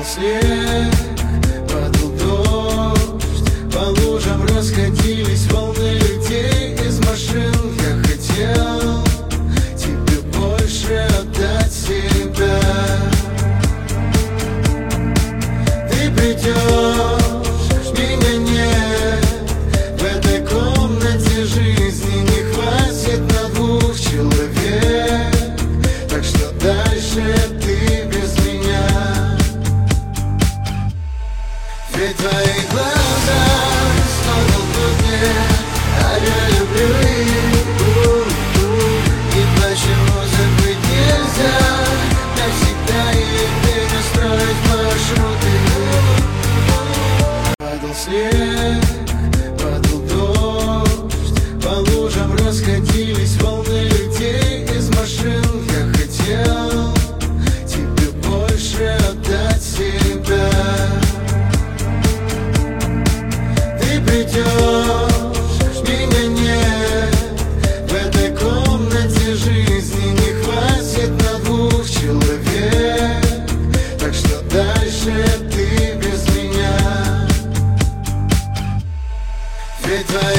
снег, падал дождь, по лужам расходились волны людей из машин. Я хотел тебе больше отдать себя. Ты придешь, меня нет, в этой комнате жизни не хватит на двух человек. Так что дальше ты без меня. Ведь твои глаза снова мне, а я люблю их. И почему забыть нельзя? Навсегда их перестроить маршруты. Падал снег, падал дождь, по лужам расходились волны людей из машин. Я хотел тебе больше отдать себя. Ты придешь, меня нет, в этой комнате жизни не хватит на двух человек. Так что дальше ты без меня. Ведь твои